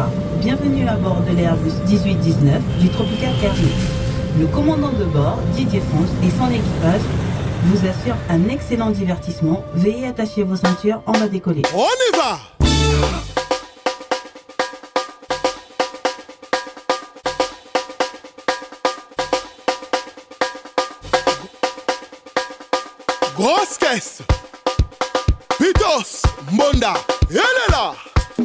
Bonsoir, bienvenue à bord de l'Airbus 1819 du Tropical Airlines. Le commandant de bord, Didier France, et son équipage vous assurent un excellent divertissement. Veuillez attacher vos ceintures, on va décoller. On y va! Grosse caisse! Pitos, Monda, elle est là!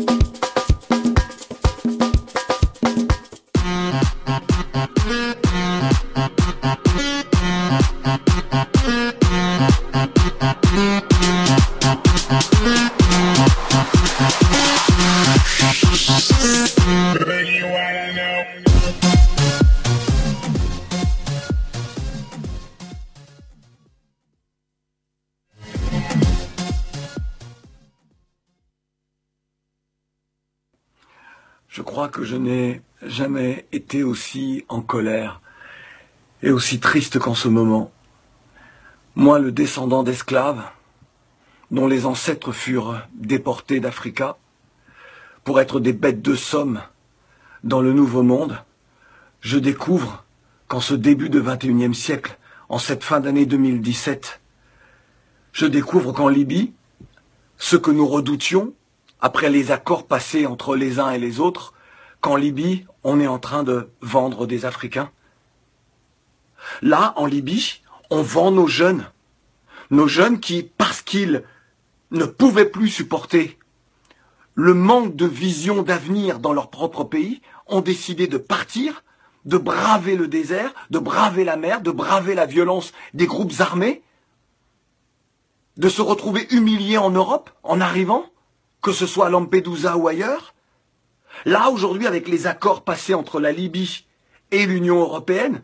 Je crois que je n'ai jamais été aussi en colère et aussi triste qu'en ce moment. Moi, le descendant d'esclaves, dont les ancêtres furent déportés d'Africa pour être des bêtes de somme dans le Nouveau Monde, je découvre qu'en ce début de XXIe siècle, en cette fin d'année 2017, je découvre qu'en Libye, ce que nous redoutions, après les accords passés entre les uns et les autres, qu'en Libye, on est en train de vendre des Africains. Là, en Libye, on vend nos jeunes qui, parce qu'ils ne pouvaient plus supporter le manque de vision d'avenir dans leur propre pays, ont décidé de partir, de braver le désert, de braver la mer, de braver la violence des groupes armés, de se retrouver humiliés en Europe en arrivant, que ce soit à Lampedusa ou ailleurs. Là, aujourd'hui, avec les accords passés entre la Libye et l'Union européenne,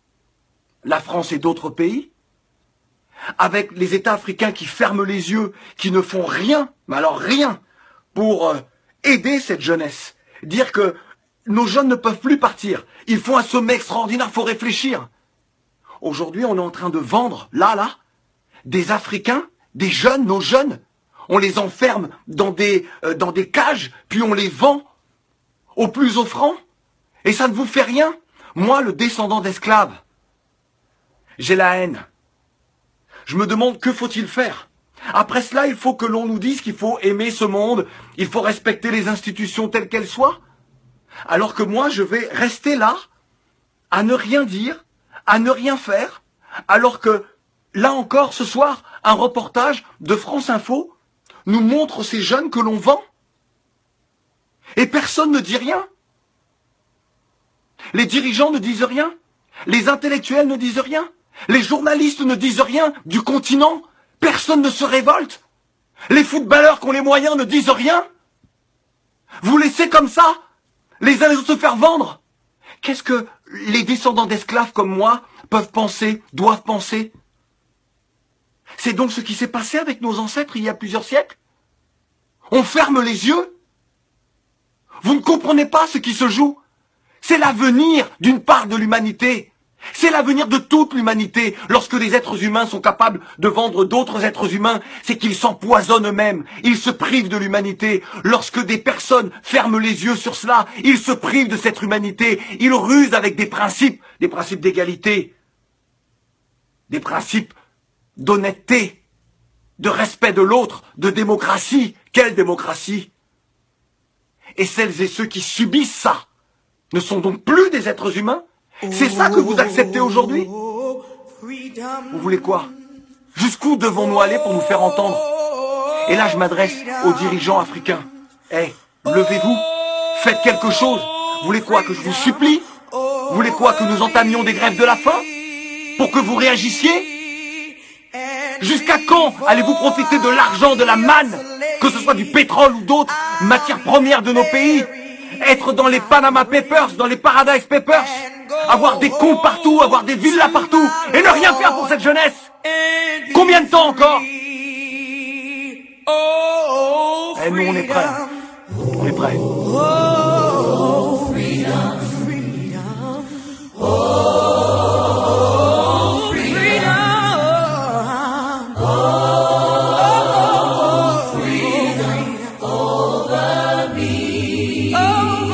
la France et d'autres pays, avec les États africains qui ferment les yeux, qui ne font rien, mais alors rien, pour aider cette jeunesse. Dire que nos jeunes ne peuvent plus partir. Ils font un sommet extraordinaire, il faut réfléchir. Aujourd'hui, on est en train de vendre, là, des Africains, des jeunes, nos jeunes. On les enferme dans des cages, puis on les vend au plus offrant. Et ça ne vous fait rien. Moi, le descendant d'esclaves, j'ai la haine. Je me demande que faut-il faire. Après cela, il faut que l'on nous dise qu'il faut aimer ce monde, il faut respecter les institutions telles qu'elles soient. Alors que moi, je vais rester là, à ne rien dire, à ne rien faire, alors que, là encore, ce soir, un reportage de France Info nous montre ces jeunes que l'on vend. Et personne ne dit rien. Les dirigeants ne disent rien. Les intellectuels ne disent rien. Les journalistes ne disent rien du continent. Personne ne se révolte. Les footballeurs qui ont les moyens ne disent rien. Vous laissez comme ça les uns les autres se faire vendre. Qu'est-ce que les descendants d'esclaves comme moi peuvent penser, doivent penser? C'est donc ce qui s'est passé avec nos ancêtres il y a plusieurs siècles. On ferme les yeux. Vous ne comprenez pas ce qui se joue. C'est l'avenir d'une part de l'humanité. C'est l'avenir de toute l'humanité. Lorsque les êtres humains sont capables de vendre d'autres êtres humains, c'est qu'ils s'empoisonnent eux-mêmes. Ils se privent de l'humanité. Lorsque des personnes ferment les yeux sur cela, ils se privent de cette humanité. Ils rusent avec des principes d'égalité, des principes d'honnêteté, de respect de l'autre, de démocratie. Quelle démocratie? Et celles et ceux qui subissent ça ne sont donc plus des êtres humains? C'est ça que vous acceptez aujourd'hui? Vous voulez quoi? Jusqu'où devons-nous aller pour nous faire entendre? Et là, je m'adresse aux dirigeants africains. Levez-vous, faites quelque chose. Vous voulez quoi? Que je vous supplie? Vous voulez quoi? Que nous entamions des grèves de la faim? Pour que vous réagissiez? Jusqu'à quand allez-vous profiter de l'argent, de la manne, que ce soit du pétrole ou d'autres matières premières de nos pays? Être dans les Panama Papers, dans les Paradise Papers, avoir des comptes partout, avoir des villas partout, et ne rien faire pour cette jeunesse. Combien de temps encore? Nous, on est prêts. On est prêts. Oh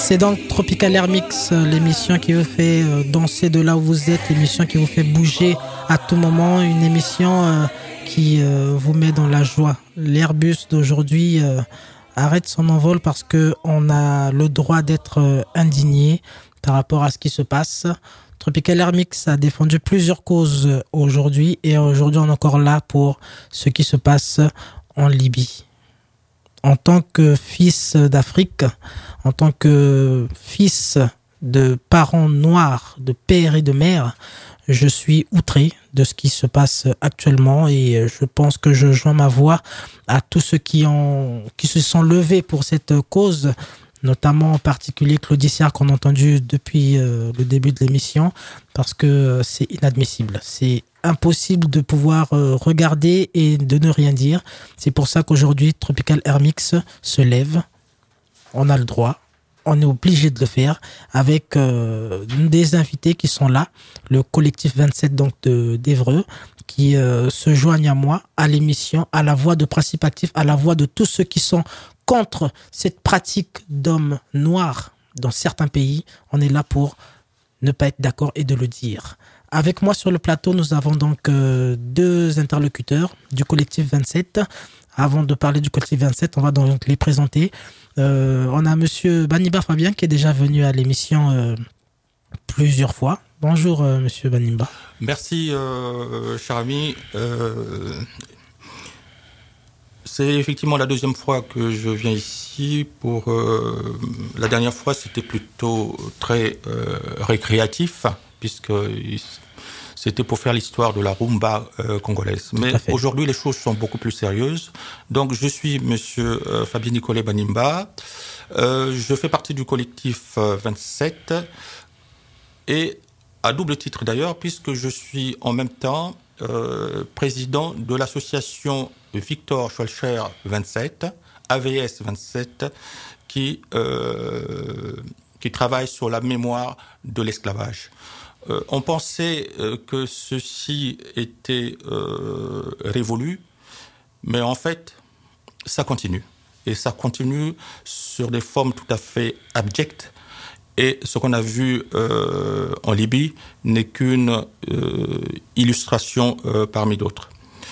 C'est donc Tropical Air Mix, l'émission qui vous fait danser de là où vous êtes, l'émission qui vous fait bouger à tout moment, une émission qui vous met dans la joie. L'Airbus d'aujourd'hui arrête son envol parce que on a le droit d'être indigné par rapport à ce qui se passe. Tropical Air Mix a défendu plusieurs causes aujourd'hui et aujourd'hui on est encore là pour ce qui se passe en Libye. En tant que fils d'Afrique, en tant que fils de parents noirs, de père et de mère, je suis outré de ce qui se passe actuellement et je pense que je joins ma voix à tous ceux qui se sont levés pour cette cause, notamment en particulier Claudie Sierre qu'on a entendu depuis le début de l'émission, parce que c'est inadmissible. C'est impossible de pouvoir regarder et de ne rien dire. C'est pour ça qu'aujourd'hui, Tropical Air Mix se lève. On a le droit. On est obligé de le faire avec des invités qui sont là. Le collectif 27 donc d'Évreux qui se joignent à moi, à l'émission, à la voix de Principe Actif, à la voix de tous ceux qui sont contre cette pratique d'hommes noirs dans certains pays. On est là pour ne pas être d'accord et de le dire. Avec moi sur le plateau, nous avons donc deux interlocuteurs du collectif 27. Avant de parler du collectif 27, on va donc les présenter. On a monsieur Banimba Fabien qui est déjà venu à l'émission plusieurs fois. Bonjour monsieur Banimba. Merci cher ami. C'est effectivement la deuxième fois que je viens ici. Pour la dernière fois, c'était plutôt très récréatif, puisque c'était pour faire l'histoire de la rumba congolaise. Mais aujourd'hui, les choses sont beaucoup plus sérieuses. Donc, je suis monsieur Fabien Nicolet Banimba. Je fais partie du collectif 27 et à double titre d'ailleurs, puisque je suis en même temps président de l'association Victor Schœlcher 27, AVS 27, qui travaille sur la mémoire de l'esclavage. On pensait que ceci était révolu, mais en fait, ça continue. Et ça continue sur des formes tout à fait abjectes. Et ce qu'on a vu en Libye n'est qu'une illustration parmi d'autres.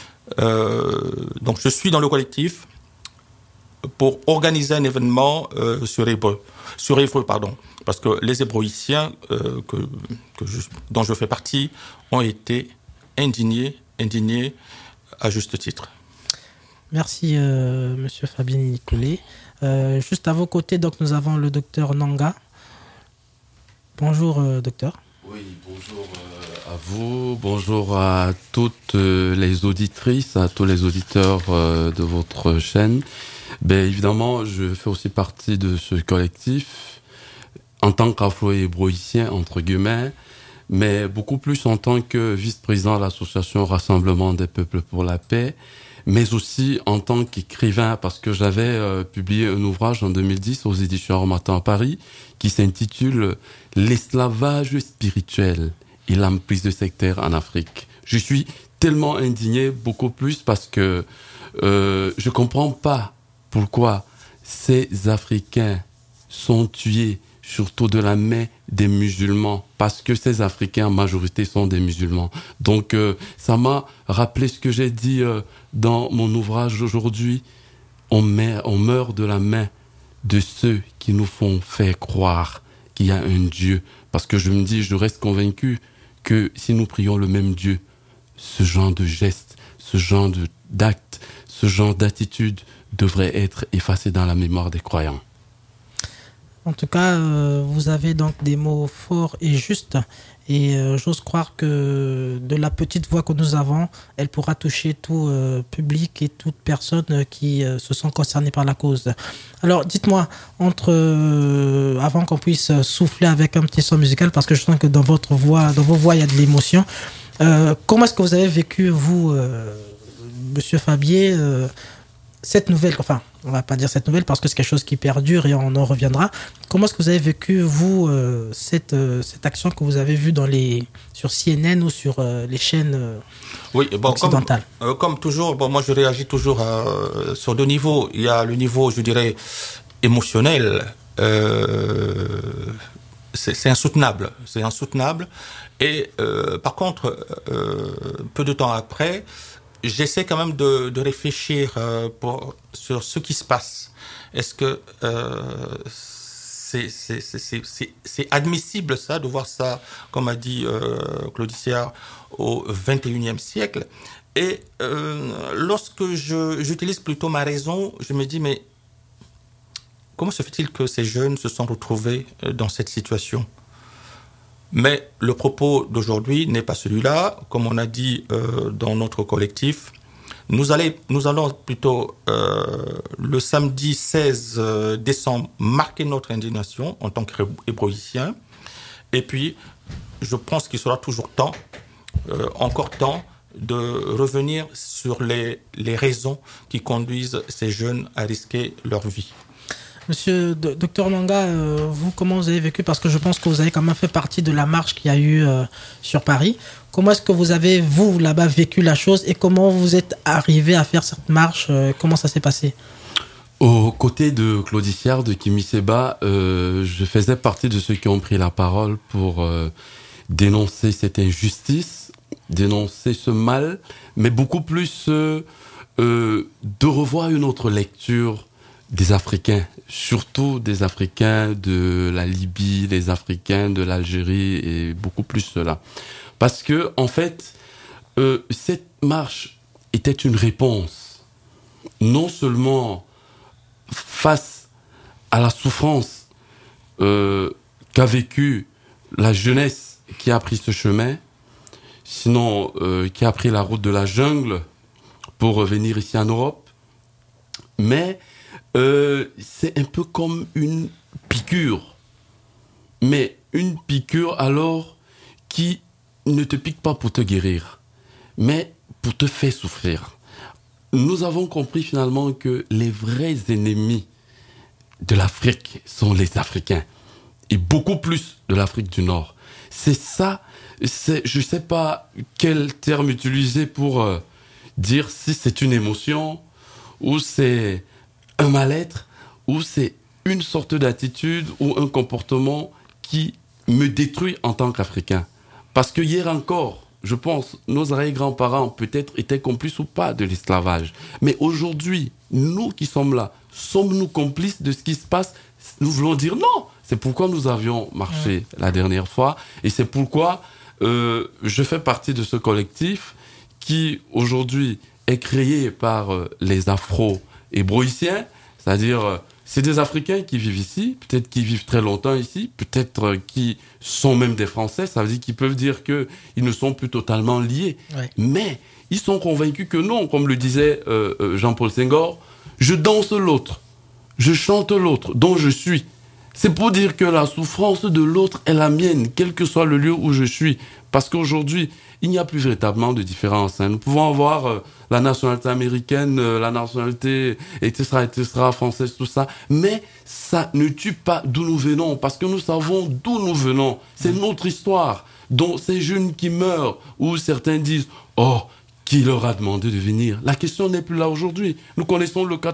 Donc je suis dans le collectif pour organiser un événement sur Évreux, parce que les Hébroïciens dont je fais partie ont été indignés à juste titre. Merci monsieur Fabien Nicolet. Juste à vos côtés, donc nous avons le docteur Nanga. Bonjour docteur. Oui, bonjour à vous, bonjour à toutes les auditrices, à tous les auditeurs de votre chaîne. Ben évidemment, je fais aussi partie de ce collectif en tant qu'afro-hébroïcien entre guillemets, mais beaucoup plus en tant que vice-président de l'association Rassemblement des peuples pour la paix, mais aussi en tant qu'écrivain, parce que j'avais publié un ouvrage en 2010 aux éditions Harmattan à Paris qui s'intitule « L'esclavage spirituel et l'emprise de sectaires en Afrique ». Je suis tellement indigné, beaucoup plus, parce que je comprends pas pourquoi ces Africains sont tués, surtout de la main des musulmans, parce que ces Africains en majorité sont des musulmans. Donc ça m'a rappelé ce que j'ai dit dans mon ouvrage aujourd'hui. On meurt de la main de ceux qui nous font faire croire qu'il y a un Dieu. Parce que je reste convaincu que si nous prions le même Dieu, ce genre de gestes, ce genre d'actes, ce genre d'attitude devrait être effacé dans la mémoire des croyants. En tout cas, vous avez donc des mots forts et justes. Et j'ose croire que de la petite voix que nous avons, elle pourra toucher tout public et toute personne qui se sont concernés par la cause. Alors, dites-moi, avant qu'on puisse souffler avec un petit son musical, parce que je sens que dans vos voix, il y a de l'émotion. Comment est-ce que vous avez vécu, vous, Monsieur Fabien, cette nouvelle, enfin, on va pas dire cette nouvelle parce que c'est quelque chose qui perdure et on en reviendra. Comment est-ce que vous avez vécu, vous, cette action que vous avez vue sur CNN ou sur les chaînes occidentales? Comme toujours, moi je réagis toujours sur deux niveaux. Il y a le niveau, je dirais, émotionnel c'est insoutenable. C'est insoutenable. Et par contre, peu de temps après, j'essaie quand même de réfléchir sur ce qui se passe. Est-ce que c'est admissible ça, de voir ça, comme a dit Claude-Iciard, au XXIe siècle? Et lorsque j'utilise plutôt ma raison, je me dis, mais comment se fait-il que ces jeunes se sont retrouvés dans cette situation? Mais le propos d'aujourd'hui n'est pas celui-là. Comme on a dit dans notre collectif, nous allons plutôt, le samedi 16 décembre, marquer notre indignation en tant qu'hébroïciens. Et puis, je pense qu'il sera toujours encore temps, de revenir sur les raisons qui conduisent ces jeunes à risquer leur vie. Monsieur Dr Manga, vous, comment vous avez vécu? Parce que je pense que vous avez quand même fait partie de la marche qu'il y a eu sur Paris. Comment est-ce que vous avez, vous, là-bas, vécu la chose et comment vous êtes arrivé à faire cette marche? Comment ça s'est passé? Aux côtés de Claude Iciard, de Kimi Seba, je faisais partie de ceux qui ont pris la parole pour dénoncer cette injustice, dénoncer ce mal, mais beaucoup plus de revoir une autre lecture des Africains, surtout des Africains de la Libye, des Africains de l'Algérie et beaucoup plus cela. Parce que, en fait, cette marche était une réponse, non seulement face à la souffrance qu'a vécue la jeunesse qui a pris ce chemin, sinon qui a pris la route de la jungle pour revenir ici en Europe, mais c'est un peu comme une piqûre. Mais une piqûre alors qui ne te pique pas pour te guérir, mais pour te faire souffrir. Nous avons compris finalement que les vrais ennemis de l'Afrique sont les Africains. Et beaucoup plus de l'Afrique du Nord. C'est ça, je ne sais pas quel terme utiliser pour dire si c'est une émotion ou c'est un mal-être, ou c'est une sorte d'attitude ou un comportement qui me détruit en tant qu'Africain. Parce que hier encore, je pense, nos arrière-grands-parents peut-être étaient complices ou pas de l'esclavage. Mais aujourd'hui, nous qui sommes là, sommes-nous complices de ce qui se passe? Nous voulons dire non. C'est pourquoi nous avions marché la dernière fois. Et c'est pourquoi je fais partie de ce collectif qui, aujourd'hui, est créé par les Afro-hébroïciens, c'est-à-dire c'est des Africains qui vivent ici, peut-être qui vivent très longtemps ici, peut-être qui sont même des Français, ça veut dire qu'ils peuvent dire qu'ils ne sont plus totalement liés. Ouais. Mais ils sont convaincus que non, comme le disait Jean-Paul Senghor, je danse l'autre, je chante l'autre, dont je suis. C'est pour dire que la souffrance de l'autre est la mienne, quel que soit le lieu où je suis. Parce qu'aujourd'hui, il n'y a plus véritablement de différence. Nous pouvons avoir la nationalité américaine, la nationalité, etc., française, tout ça. Mais ça ne tue pas d'où nous venons, parce que nous savons d'où nous venons. C'est notre histoire. Donc ces jeunes qui meurent, où certains disent « Oh, qui leur a demandé de venir ?» La question n'est plus là aujourd'hui. Nous connaissons la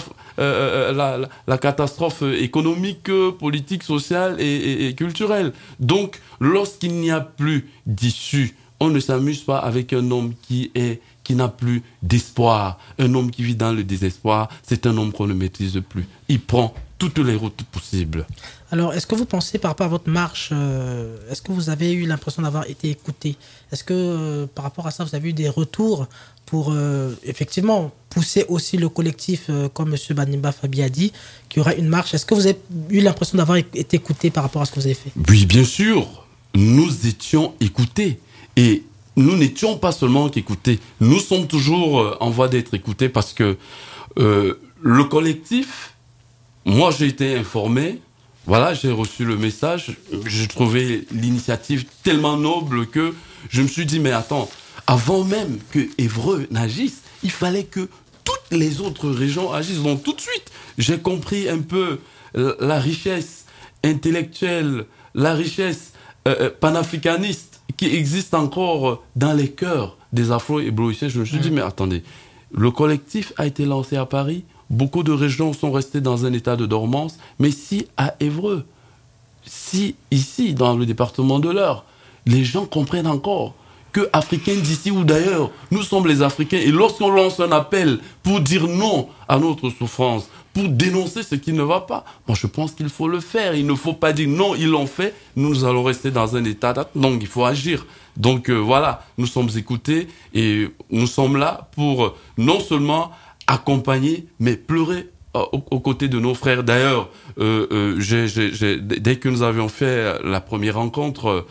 catastrophe économique, politique, sociale et culturelle. Donc, lorsqu'il n'y a plus d'issue, on ne s'amuse pas avec un homme qui n'a plus d'espoir. Un homme qui vit dans le désespoir, c'est un homme qu'on ne maîtrise plus. Il prend toutes les routes possibles. Alors, est-ce que vous pensez, par rapport à votre marche, est-ce que vous avez eu l'impression d'avoir été écouté? Est-ce que, par rapport à ça, vous avez eu des retours pour, effectivement, pousser aussi le collectif, comme M. Banimba Fabi a dit, qu'il y aura une marche? Est-ce que vous avez eu l'impression d'avoir été écouté par rapport à ce que vous avez fait? Oui, bien sûr. Nous étions écoutés. Et nous n'étions pas seulement qu'écoutés. Nous sommes toujours en voie d'être écoutés parce que le collectif, moi j'ai été informé, voilà, j'ai reçu le message, j'ai trouvé l'initiative tellement noble que je me suis dit, mais attends, avant même que Évreux n'agisse, il fallait que toutes les autres régions agissent. Donc tout de suite, j'ai compris un peu la richesse intellectuelle, la richesse panafricaniste qui existe encore dans les cœurs des Afro-hébroïciens. Je me suis dit, mais attendez, le collectif a été lancé à Paris, beaucoup de régions sont restées dans un état de dormance, mais si à Évreux, si ici, dans le département de l'Eure, les gens comprennent encore que Africains d'ici ou d'ailleurs, nous sommes les Africains, et lorsqu'on lance un appel pour dire non à notre souffrance, pour dénoncer ce qui ne va pas, moi je pense qu'il faut le faire. Il ne faut pas dire non, ils l'ont fait, nous allons rester dans un état d'attente. Donc il faut agir. Donc voilà, nous sommes écoutés et nous sommes là pour non seulement accompagner, mais pleurer aux côtés de nos frères. D'ailleurs, dès que nous avions fait la première rencontre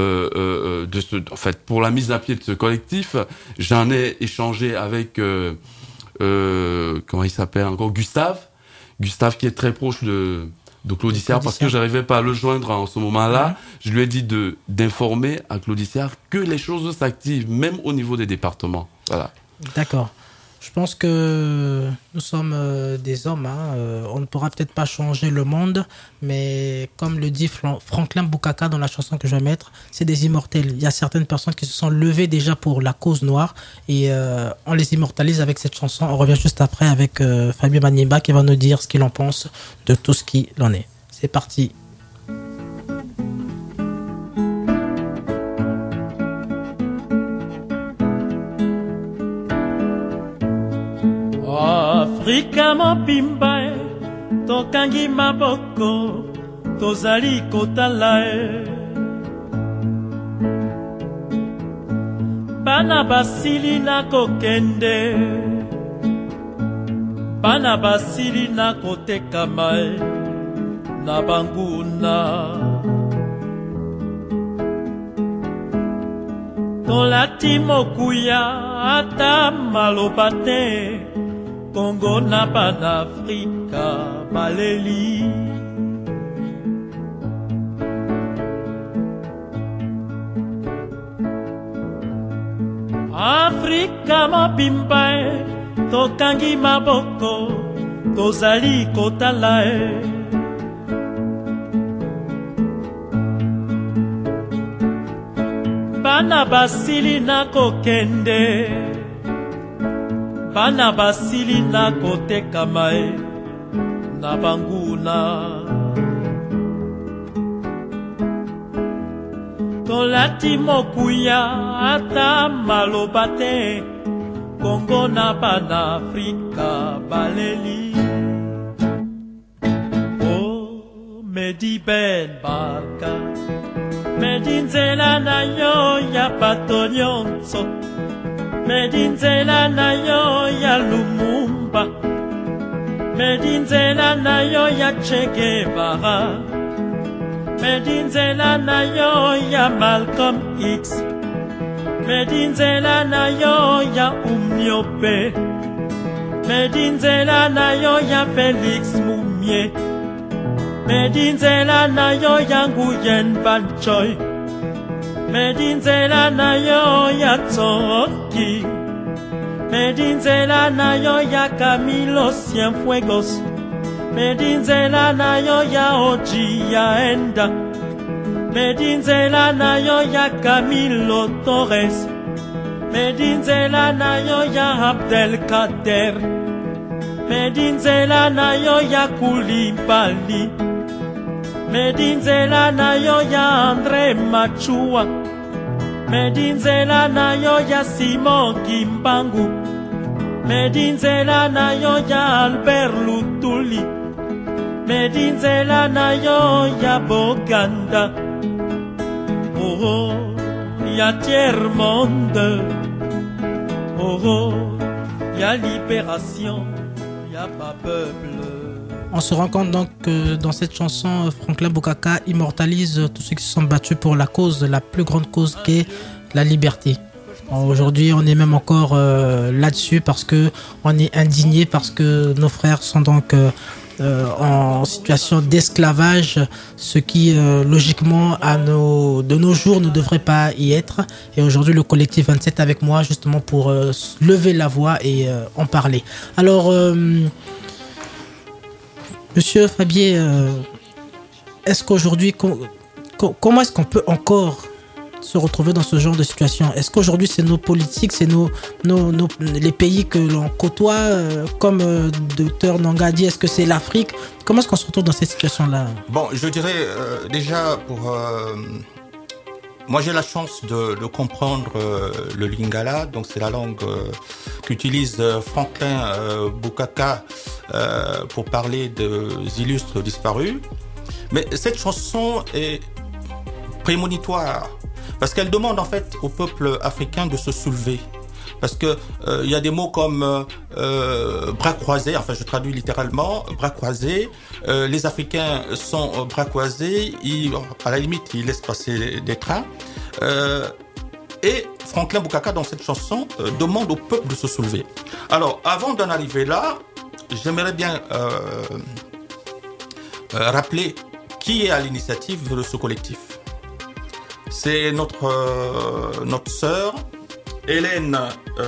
pour la mise à pied de ce collectif, j'en ai échangé avec comment il s'appelle encore, Gustave qui est très proche de Claudiciard, parce que j'arrivais pas à le joindre en ce moment-là. Je lui ai dit d'informer à Claudiciard que les choses s'activent, même au niveau des départements. Voilà. D'accord. Je pense que nous sommes des hommes. On ne pourra peut-être pas changer le monde, mais comme le dit Franklin Bukaka dans la chanson que je vais mettre, c'est des immortels. Il y a certaines personnes qui se sont levées déjà pour la cause noire et on les immortalise avec cette chanson. On revient juste après avec Fabien Manimba qui va nous dire ce qu'il en pense de tout ce qu'il en est. C'est parti. Afrika mobimba tokangi maboko tozali kotala bana basili na kokende bana basili na kotekama na banguna tolati mokuya ata maloba te Congo na panafrika baleli Afrika mobimba tokangi maboko tozali kotala bana basili na kokende bana basili na kotekama na banguna tolati mokuya ata maloba te Congo na panafrika baleli oh Medi Ben Barka Medi nzela na yo ya bato nyonso Medinzela na yo ya Lumumba Medinzela na yo ya Che Guevara Medinzela na yo ya Malcolm X Medinzela na yo ya Umniope Medinzela na yo ya Félix Mumie Medinzela na yo ya Nguyen Van Choi Medinzela na yo ya Tsoki Medinzela na yo ya Camilo Cienfuegos Medinzela na yo ya Oji ya Enda Medinzela na yo ya Camilo Torres Medinzela na yo ya Abdelkader Medinzela na yo ya Koulibaly Medinzela na yo ya André Machua Medinzela na yo ya Simon Kimbangu Medinzela na yo ya Albert Lutuli Medinzela na yo ya Boganda oh ya tiers-monde oh ya libération ya ma peuple. On se rend compte donc que dans cette chanson, Franklin Bukaka immortalise tous ceux qui se sont battus pour la cause, la plus grande cause qui est la liberté. Aujourd'hui, on est même encore là-dessus parce que on est indigné, parce que nos frères sont donc en situation d'esclavage, ce qui logiquement de nos jours ne devrait pas y être. Et aujourd'hui, le collectif 27 est avec moi justement pour lever la voix et en parler. Alors, Monsieur Fabien, est-ce qu'aujourd'hui, comment est-ce qu'on peut encore se retrouver dans ce genre de situation? Est-ce qu'aujourd'hui c'est nos politiques, c'est les pays que l'on côtoie, comme Dr Nanga a dit, est-ce que c'est l'Afrique? Comment est-ce qu'on se retrouve dans cette situation-là? Bon, je dirais déjà moi j'ai la chance de comprendre le lingala, donc c'est la langue qu'utilise Franklin Bukaka pour parler des illustres disparus. Mais cette chanson est prémonitoire parce qu'elle demande en fait au peuple africain de se soulever. Parce que y a des mots comme bras croisés, enfin je traduis littéralement, bras croisés. Les Africains sont bras croisés, à la limite ils laissent passer des trains. Et Franklin Bukaka dans cette chanson demande au peuple de se soulever. Alors avant d'en arriver là, j'aimerais bien rappeler qui est à l'initiative de ce collectif. C'est notre sœur Hélène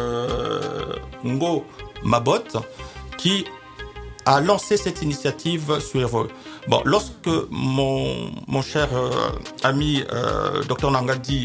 Ngo Mabot qui a lancé cette initiative sur Évreux. Bon, lorsque mon cher ami Dr Nanga dit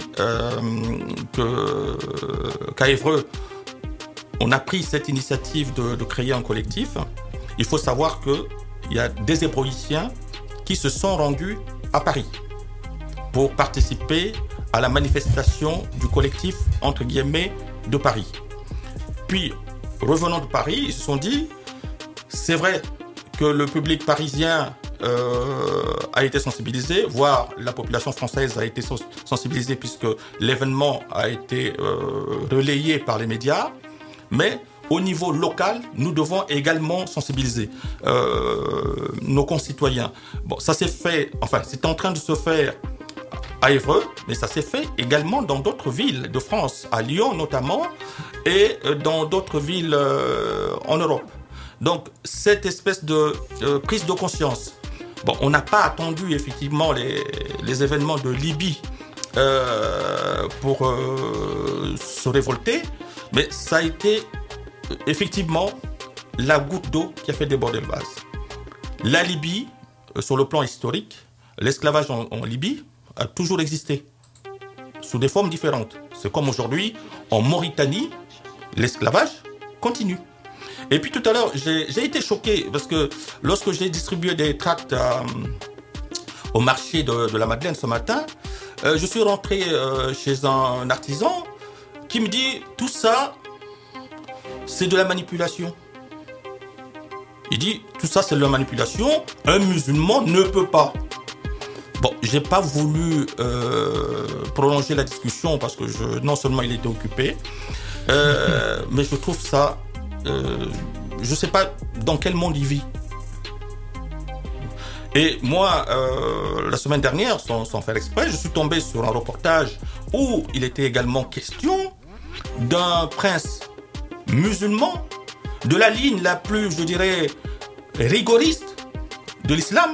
qu'à Évreux on a pris cette initiative de créer un collectif, il faut savoir qu'il y a des Hébroïciens qui se sont rendus à Paris pour participer à la manifestation du collectif, entre guillemets, de Paris. Puis, revenant de Paris, ils se sont dit, c'est vrai que le public parisien a été sensibilisé, voire la population française a été sensibilisée puisque l'événement a été relayé par les médias, mais au niveau local, nous devons également sensibiliser nos concitoyens. Bon, ça s'est fait, enfin, c'est en train de se faire à Évreux, mais ça s'est fait également dans d'autres villes de France, à Lyon notamment, et dans d'autres villes en Europe. Donc, cette espèce de prise de conscience. Bon, on n'a pas attendu effectivement les événements de Libye pour se révolter, mais ça a été effectivement la goutte d'eau qui a fait déborder le vase. La Libye, sur le plan historique, l'esclavage en Libye a toujours existé, sous des formes différentes. C'est comme aujourd'hui, en Mauritanie, l'esclavage continue. Et puis tout à l'heure, j'ai été choqué, parce que lorsque j'ai distribué des tracts au marché de la Madeleine ce matin, je suis rentré chez un artisan qui me dit, tout ça, c'est de la manipulation. Il dit, tout ça c'est de la manipulation, un musulman ne peut pas. Bon, j'ai pas voulu prolonger la discussion parce que non seulement il était occupé, mais je trouve ça, je sais pas dans quel monde il vit. Et moi, la semaine dernière, sans faire exprès, je suis tombé sur un reportage où il était également question d'un prince musulman de la ligne la plus, je dirais, rigoriste de l'islam,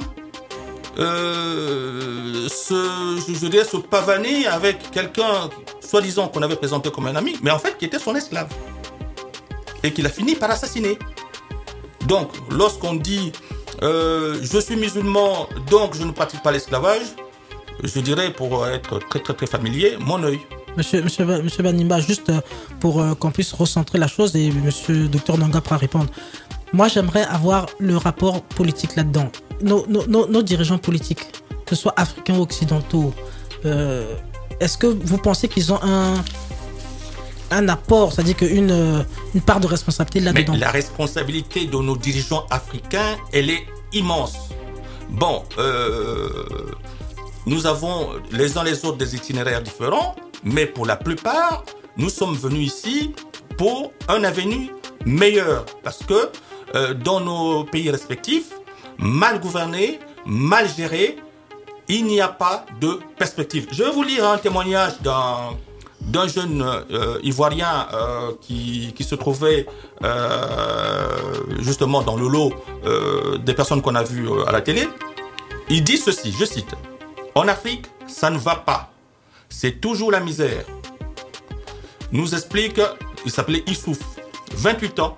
se pavaner avec quelqu'un, soi-disant qu'on avait présenté comme un ami, mais en fait qui était son esclave, et qu'il a fini par assassiner. Donc, lorsqu'on dit je suis musulman, donc je ne pratique pas l'esclavage, je dirais, pour être très très très familier, mon œil. Monsieur Banimba, juste pour qu'on puisse recentrer la chose et Monsieur Dr Nanga pourra répondre. Moi, j'aimerais avoir le rapport politique là-dedans. Nos dirigeants politiques, que ce soit africains ou occidentaux, est-ce que vous pensez qu'ils ont un apport, c'est-à-dire une part de responsabilité là-dedans? Mais la responsabilité de nos dirigeants africains, elle est immense. Bon, nous avons les uns les autres des itinéraires différents, mais pour la plupart, nous sommes venus ici pour un avenir meilleur. Parce que dans nos pays respectifs, mal gouvernés, mal gérés, il n'y a pas de perspective. Je vais vous lire un témoignage d'un jeune Ivoirien qui se trouvait justement dans le lot des personnes qu'on a vues à la télé. Il dit ceci, je cite: « En Afrique, ça ne va pas. C'est toujours la misère. » Nous explique, il s'appelait Issouf, 28 ans.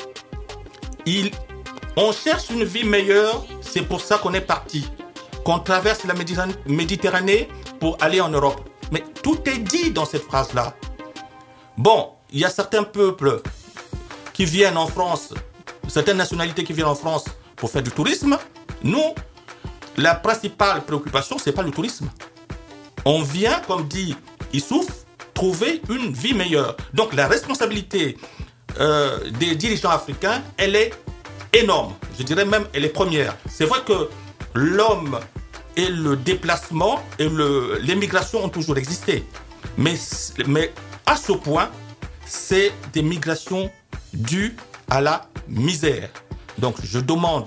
On cherche une vie meilleure, c'est pour ça qu'on est parti, qu'on traverse la Méditerranée pour aller en Europe. Mais tout est dit dans cette phrase-là. Bon, il y a certains peuples qui viennent en France, certaines nationalités qui viennent en France pour faire du tourisme. Nous, la principale préoccupation, c'est pas le tourisme. On vient, comme dit Issouf, trouver une vie meilleure. Donc la responsabilité des dirigeants africains, elle est énorme. Je dirais même, elle est première. C'est vrai que l'homme et le déplacement et l'émigration ont toujours existé. Mais à ce point, c'est des migrations dues à la misère. Donc je demande,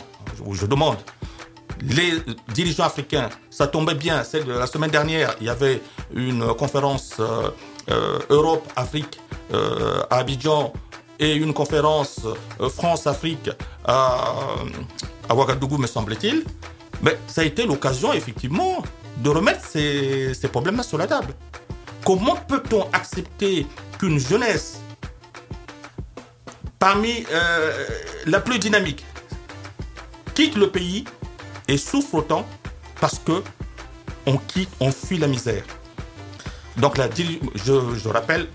les dirigeants africains, ça tombait bien, la semaine dernière, il y avait une conférence Europe-Afrique à Abidjan et une conférence France-Afrique à Ouagadougou, me semble-t-il. Mais ça a été l'occasion, effectivement, de remettre ces problèmes-là sur la table. Comment peut-on accepter qu'une jeunesse, parmi la plus dynamique, quitte le pays et souffre autant parce que on fuit la misère? Donc là, je rappelle,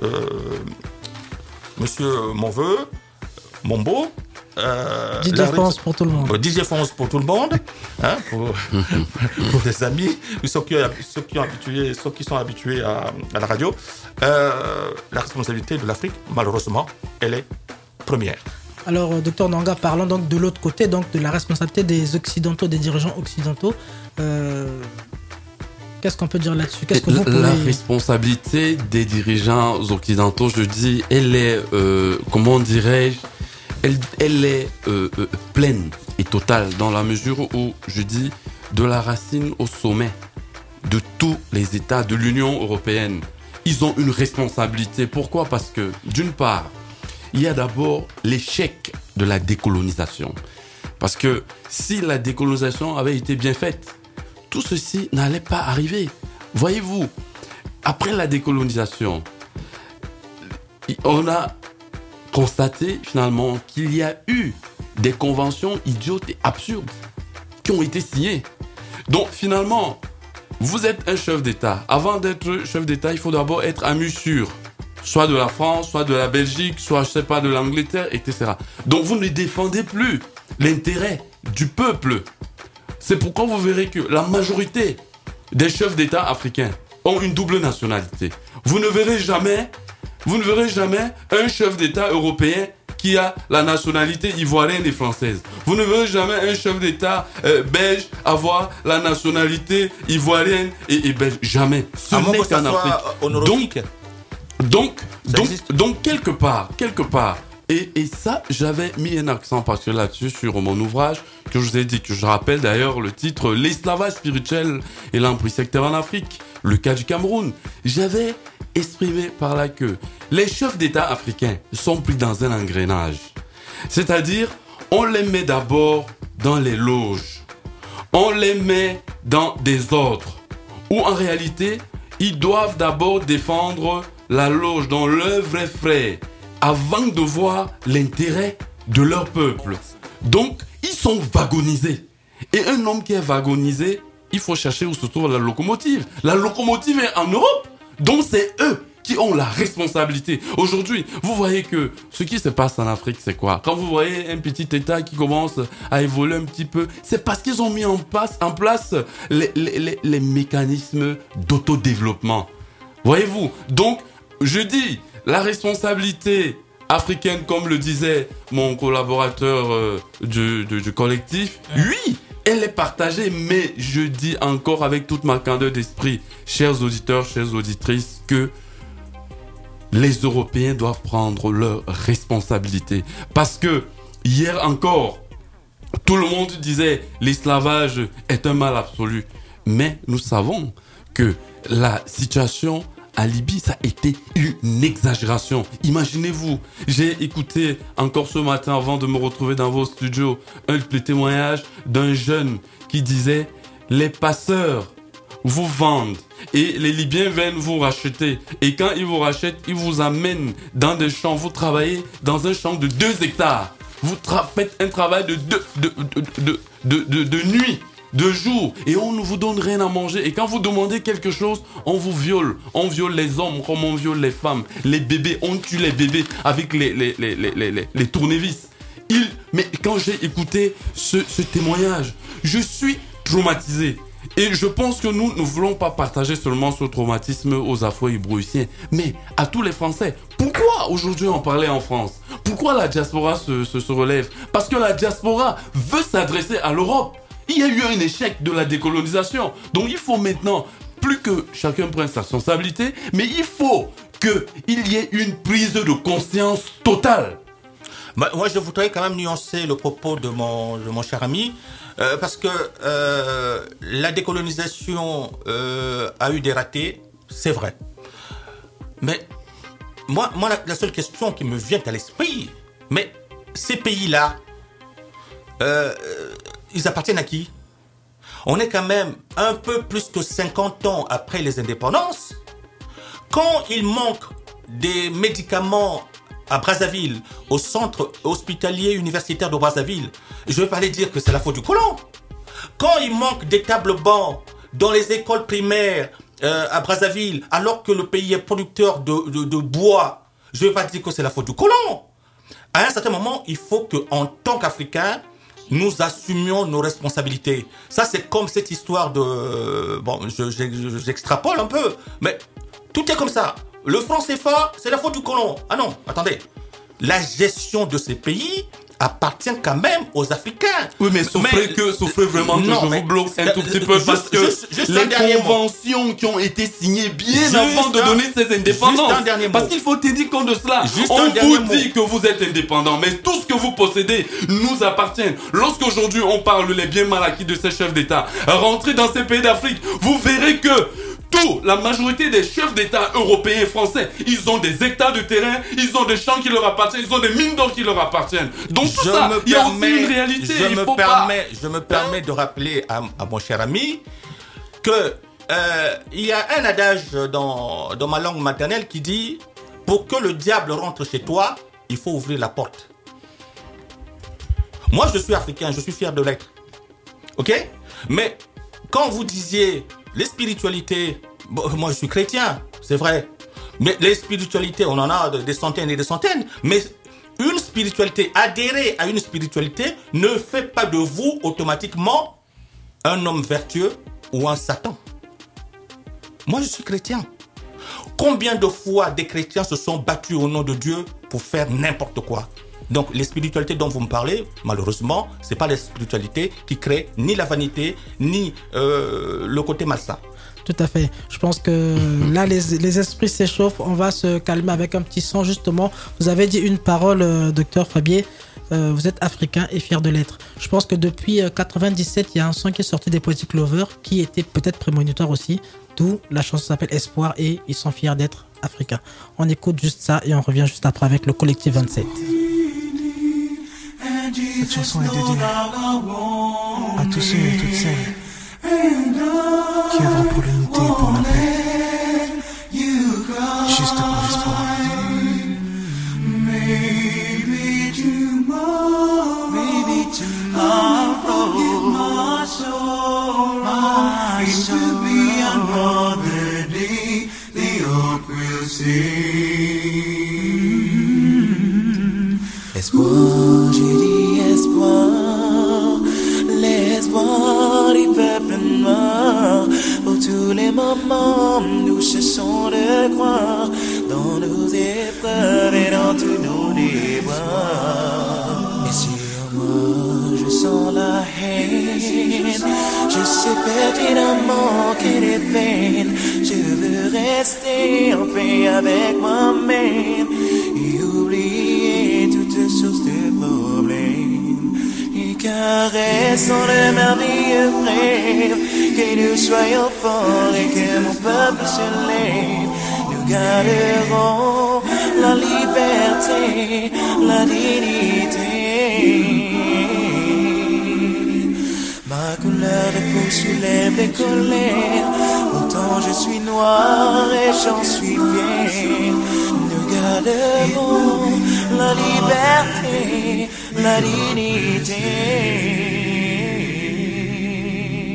Monsieur Mombo, DJ France pour tout le monde. DJ France pour tout le monde, hein, pour des amis, ceux qui sont habitués à la radio. La responsabilité de l'Afrique, malheureusement, elle est première. Alors, Dr Nanga, parlons donc de l'autre côté, donc de la responsabilité des Occidentaux, des dirigeants occidentaux. Qu'est-ce qu'on peut dire là-dessus? Qu'est-ce que vous pouvez... La responsabilité des dirigeants occidentaux, je dis, elle est, comment dirais-je, elle est pleine et totale dans la mesure où, je dis, de la racine au sommet de tous les États de l'Union européenne, ils ont une responsabilité. Pourquoi? Parce que, d'une part, il y a d'abord l'échec de la décolonisation. Parce que si la décolonisation avait été bien faite, tout ceci n'allait pas arriver. Voyez-vous, après la décolonisation, on a constaté finalement qu'il y a eu des conventions idiotes et absurdes qui ont été signées. Donc finalement, vous êtes un chef d'État. Avant d'être chef d'État, il faut d'abord être ami sûr, soit de la France, soit de la Belgique, soit, je sais pas, de l'Angleterre, etc. Donc vous ne défendez plus l'intérêt du peuple. C'est pourquoi vous verrez que la majorité des chefs d'État africains ont une double nationalité. Vous ne verrez jamais un chef d'État européen qui a la nationalité ivoirienne et française. Vous ne verrez jamais un chef d'État belge avoir la nationalité ivoirienne et belge. Jamais. Ce n'est qu'en Afrique. Donc quelque part, et ça, j'avais mis un accent particulier là-dessus sur mon ouvrage que je vous ai dit, que je rappelle d'ailleurs le titre « L'esclavage spirituel et l'emprise sectaire en Afrique, le cas du Cameroun ». J'avais exprimé par là que les chefs d'État africains sont pris dans un engrenage. C'est-à-dire, on les met d'abord dans les loges, on les met dans des ordres, où en réalité, ils doivent d'abord défendre la loge dont l'œuvre est frère, avant de voir l'intérêt de leur peuple. Donc, ils sont wagonisés. Et un homme qui est wagonisé, il faut chercher où se trouve la locomotive. La locomotive est en Europe. Donc, c'est eux qui ont la responsabilité. Aujourd'hui, vous voyez que ce qui se passe en Afrique, c'est quoi? Quand vous voyez un petit État qui commence à évoluer un petit peu, c'est parce qu'ils ont mis en place les mécanismes d'autodéveloppement. Voyez-vous? Donc, je dis, la responsabilité africaine, comme le disait mon collaborateur du collectif, oui, elle est partagée, mais je dis encore avec toute ma candeur d'esprit, chers auditeurs, chères auditrices, que les Européens doivent prendre leurs responsabilités. Parce que hier encore, tout le monde disait l'esclavage est un mal absolu. Mais nous savons que la situation à Libye, ça a été une exagération. Imaginez-vous, j'ai écouté encore ce matin avant de me retrouver dans vos studios le témoignage d'un jeune qui disait « Les passeurs vous vendent et les Libyens viennent vous racheter. Et quand ils vous rachètent, ils vous amènent dans des champs. Vous travaillez dans un champ de 2 hectares. Vous faites un travail de nuit de jour et on ne vous donne rien à manger. Et quand vous demandez quelque chose, on vous viole. On viole les hommes comme on viole les femmes, les bébés. On tue les bébés avec les tournevis. Mais quand j'ai écouté ce témoignage, je suis traumatisé. Et je pense que nous ne voulons pas partager seulement ce traumatisme aux Afro-Ibroïciens, mais à tous les Français. Pourquoi aujourd'hui on parlait en France? Pourquoi la diaspora se relève? Parce que la diaspora veut s'adresser à l'Europe. Il y a eu un échec de la décolonisation. Donc il faut maintenant, plus que chacun prenne sa responsabilité, mais il faut qu'il y ait une prise de conscience totale. Moi, je voudrais quand même nuancer le propos de mon cher ami, parce que la décolonisation a eu des ratés, c'est vrai. Mais moi la seule question qui me vient à l'esprit, mais ces pays-là, ils appartiennent à qui? On est quand même un peu plus que 50 ans après les indépendances. Quand il manque des médicaments à Brazzaville, au centre hospitalier universitaire de Brazzaville, je ne vais pas aller dire que c'est la faute du colon. Quand il manque des tables bancs dans les écoles primaires à Brazzaville, alors que le pays est producteur de bois, je ne vais pas dire que c'est la faute du colon. À un certain moment, il faut qu'en tant qu'Africains, nous assumions nos responsabilités. Ça, c'est comme cette histoire de... Bon, j'extrapole un peu, mais tout est comme ça. Le franc CFA, c'est la faute du colon. Ah non, attendez. La gestion de ces pays appartient quand même aux Africains. Oui, mais souffrez vraiment que je vous bloque un tout petit peu parce que les conventions qui ont été signées bien avant de donner ces indépendances. Parce qu'il faut tenir compte de cela. On vous dit que vous êtes indépendant, mais tout ce que vous possédez nous appartient. Lorsqu'aujourd'hui on parle les biens mal acquis de ces chefs d'État, rentrez dans ces pays d'Afrique, vous verrez que la majorité des chefs d'État européens et français, ils ont des hectares de terrain, ils ont des champs qui leur appartiennent, ils ont des mines d'or qui leur appartiennent. Donc tout ça, il y a aussi une réalité. Je me permets de rappeler à mon cher ami que il y a un adage dans ma langue maternelle qui dit: pour que le diable rentre chez toi, il faut ouvrir la porte. Moi, je suis africain, je suis fier de l'être. Ok? Mais quand vous disiez les spiritualités, bon, moi je suis chrétien, c'est vrai. Mais les spiritualités, on en a des centaines et des centaines. Mais une spiritualité, adhérer à une spiritualité ne fait pas de vous automatiquement un homme vertueux ou un Satan. Moi je suis chrétien. Combien de fois des chrétiens se sont battus au nom de Dieu pour faire n'importe quoi? Donc les spiritualités dont vous me parlez, malheureusement, c'est pas les spiritualités qui créent ni la vanité, ni le côté malsain. Tout à fait. Je pense que là, les esprits s'échauffent. On va se calmer avec un petit son, justement. Vous avez dit une parole, docteur Fabier. Vous êtes africain et fier de l'être. Je pense que depuis 97, il y a un son qui est sorti des Poetic Lovers qui était peut-être prémonitoire aussi. D'où la chanson s'appelle Espoir et ils sont fiers d'être africains. On écoute juste ça et on revient juste après avec le collectif 27. Cette chanson est dédiée à tous ceux et toutes celles qui œuvrent pour l'unité et pour la paix, juste pour l'espoir. Maybe tomorrow I'll give my soul. It could be another day, the oak will sing. Espoir, j'ai dit espoir, l'espoir du peuple noir. Pour tous les moments, nous cessons de croire dans nos épreuves et dans tous nos déboires. Et sur moi, je sens la haine, je sais pertinemment qu'elle est vaine. Je veux rester en paix avec moi-même et oublier toute source de problèmes. Et caressons le merveilleux rêve, que nous soyons forts et que mon peuple se lève. Nous garderons la liberté, la dignité. Ma couleur de peau soulève les colères, pourtant je suis noir et j'en suis fier. Nous garderons la liberté, la dignité.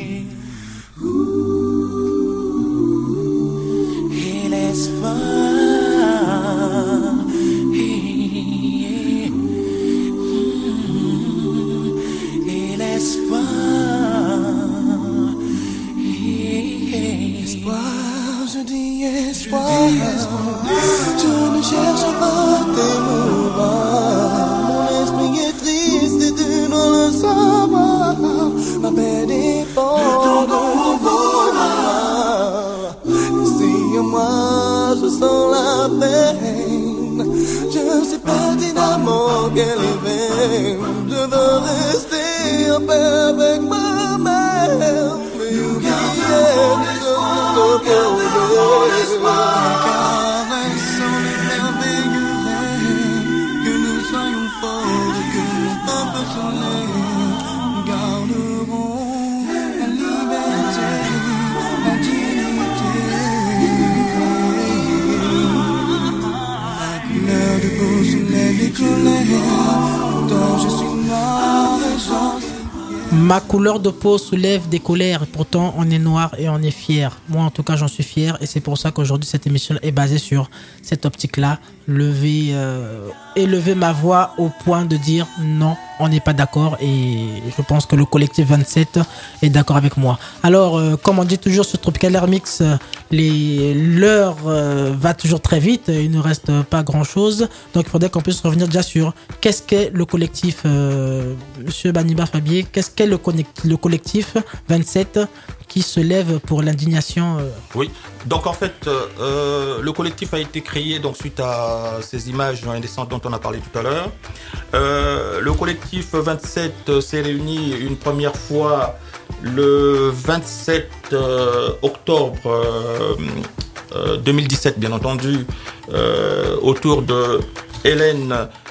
Et l'espoir, je dis espoir. Je ne cherche pas d'émouvant. Mon esprit est triste et tu dois le savoir. Ma paix dépend de ton bonheur. Ici à moi, je sens la peine. Je sais pertinemment qu'elle est vaine. Je veux rester en paix avec moi-même. Mais oublier de caressons les merveilleux rêves. Que nous soyons forts et que nos peuples se lèvent. Garderons la liberté, la dignité. La couleur de beau soleil décolère. Pourtant je suis noir et j'en sais. Ma couleur de peau soulève des colères et pourtant on est noir et on est fier. Moi en tout cas j'en suis fier et c'est pour ça qu'aujourd'hui cette émission est basée sur cette optique-là. Élever ma voix au point de dire non, on n'est pas d'accord et je pense que le collectif 27 est d'accord avec moi. Alors comme on dit toujours sur Tropical Air Mix, l'heure va toujours très vite, il ne reste pas grand-chose. Donc il faudrait qu'on puisse revenir déjà sur qu'est-ce qu'est le collectif, Monsieur Baniba Fabier, qu'est-ce qu'est le collectif 27 qui se lève pour l'indignation. Oui, donc en fait, le collectif a été créé donc, suite à ces images indécentes dont on a parlé tout à l'heure. Le collectif 27 s'est réuni une première fois le 27 octobre 2017, bien entendu, autour de Hélène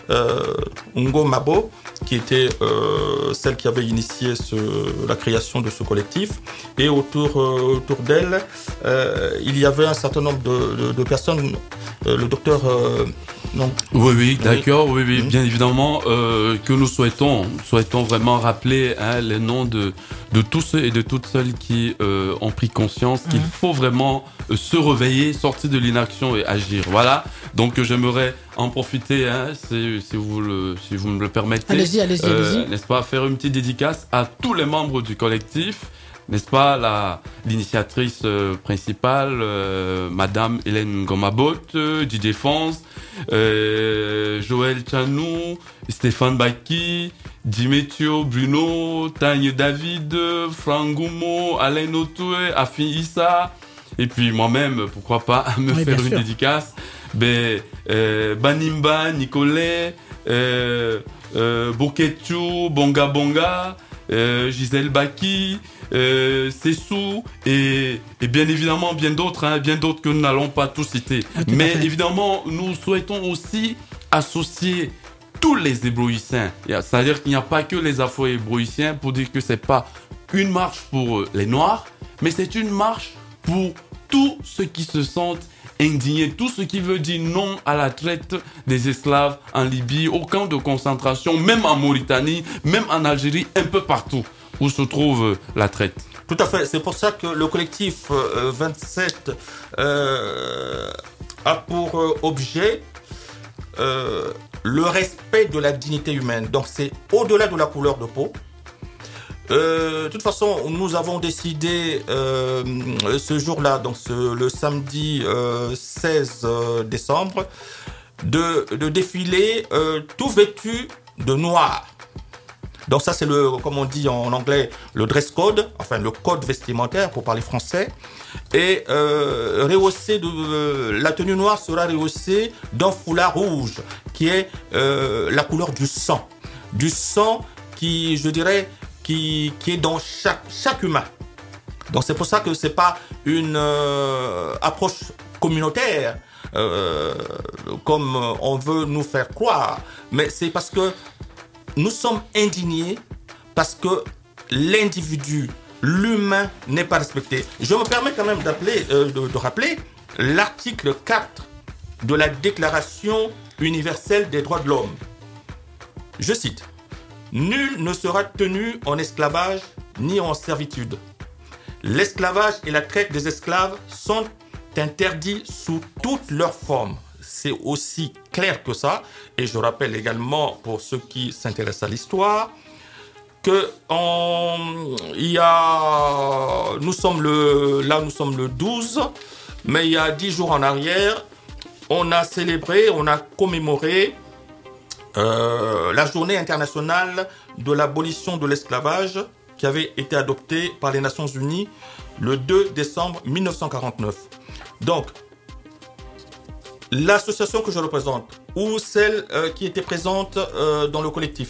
Ngomabo, qui était celle qui avait initié la création de ce collectif. Et autour d'elle, il y avait un certain nombre de personnes. Le docteur... Oui, d'accord, oui, bien évidemment que nous souhaitons vraiment rappeler les noms de tous ceux et de toutes celles qui ont pris conscience qu'il faut vraiment se réveiller, sortir de l'inaction et agir. Voilà, donc j'aimerais en profiter, si vous me le permettez. Allez-y. N'est-ce pas, faire une petite dédicace à tous les membres du collectif. N'est-ce pas, l'initiatrice principale, Madame Hélène Ngomabot, DJ France, Joël Chanou, Stéphane Baki, Dimetrio Bruno, Tanya David, Franck Goumo, Alain Otoué, Afi Issa, et puis moi-même, pourquoi pas, faire une dédicace. Banimba, Nicolet, Boketu, Bonga Bonga, Gisèle Baki, Sessou et bien évidemment bien d'autres que nous n'allons pas tous citer. Mais évidemment, nous souhaitons aussi associer tous les hébroïciens. C'est-à-dire qu'il n'y a pas que les afro-hébroïciens pour dire que c'est pas une marche pour les Noirs, mais c'est une marche pour tous ceux qui se sentent indignés, tout ce qui veut dire non à la traite des esclaves en Libye, au camp de concentration, même en Mauritanie, même en Algérie, un peu partout où se trouve la traite. Tout à fait, c'est pour ça que le collectif 27 a pour objet le respect de la dignité humaine. Donc c'est au-delà de la couleur de peau. De toute façon, nous avons décidé ce jour-là, donc le samedi 16 décembre, de défiler tout vêtu de noir. Donc ça c'est comme on dit en anglais, le dress code, enfin le code vestimentaire pour parler français. Et rehaussé la tenue noire sera rehaussée d'un foulard rouge qui est la couleur du sang. Du sang qui, je dirais, qui est dans chaque humain. Donc c'est pour ça que c'est pas une approche communautaire comme on veut nous faire croire, mais c'est parce que nous sommes indignés parce que l'individu, l'humain n'est pas respecté. Je me permets quand même de rappeler l'article 4 de la Déclaration universelle des droits de l'homme. Je cite: « Nul ne sera tenu en esclavage ni en servitude. L'esclavage et la traite des esclaves sont interdit sous toutes leurs formes. C'est aussi clair que ça. Et je rappelle également, pour ceux qui s'intéressent à l'histoire, que nous sommes le 12, mais il y a 10 jours en arrière, on a commémoré la journée internationale de l'abolition de l'esclavage qui avait été adoptée par les Nations Unies le 2 décembre 1949. Donc, l'association que je représente, ou celle qui était présente dans le collectif,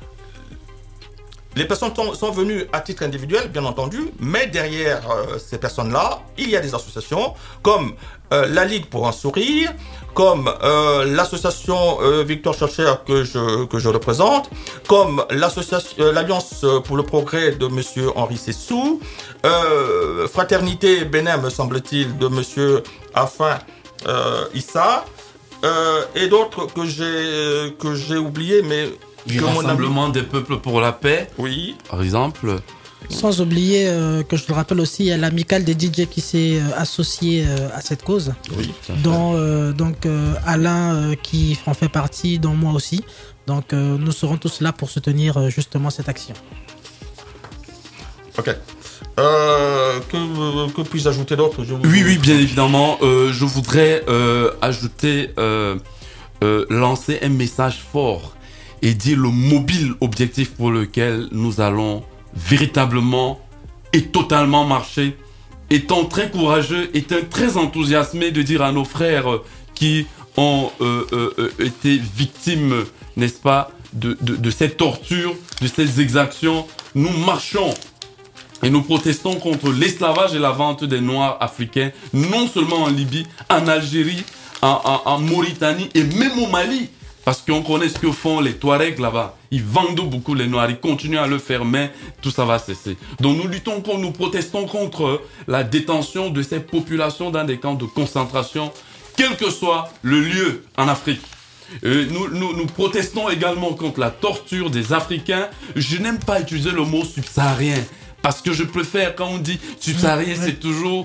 les personnes sont venues à titre individuel, bien entendu, mais derrière ces personnes-là, il y a des associations comme la Ligue pour un sourire, comme l'association Victor Schœlcher que je représente, comme l'Alliance pour le progrès de monsieur Henri Sessou, Fraternité Bénin, me semble-t-il, de monsieur Afin Issa, et d'autres que j'ai oubliés, mais du Rassemblement des peuples pour la paix, oui, par exemple. Sans oublier que je le rappelle aussi, il y a l'amicale des DJ qui s'est associée à cette cause, oui, dont Alain qui en fait partie, dont moi aussi. Donc nous serons tous là pour soutenir justement cette action. Ok. Que puis-je ajouter d'autre? Oui, bien évidemment. Je voudrais lancer un message fort et dire le mobile objectif pour lequel nous allons véritablement et totalement marcher, étant très courageux, étant très enthousiasmé de dire à nos frères qui ont été victimes, n'est-ce pas, de cette torture, de ces exactions, nous marchons et nous protestons contre l'esclavage et la vente des Noirs africains, non seulement en Libye, en Algérie, en Mauritanie et même au Mali. Parce qu'on connaît ce que font les Touaregs là-bas. Ils vendent beaucoup les Noirs, ils continuent à le faire, mais tout ça va cesser. Donc nous protestons contre la détention de ces populations dans des camps de concentration, quel que soit le lieu en Afrique. Nous protestons également contre la torture des Africains. Je n'aime pas utiliser le mot subsaharien. Parce que je préfère, quand on dit subsaharien, c'est toujours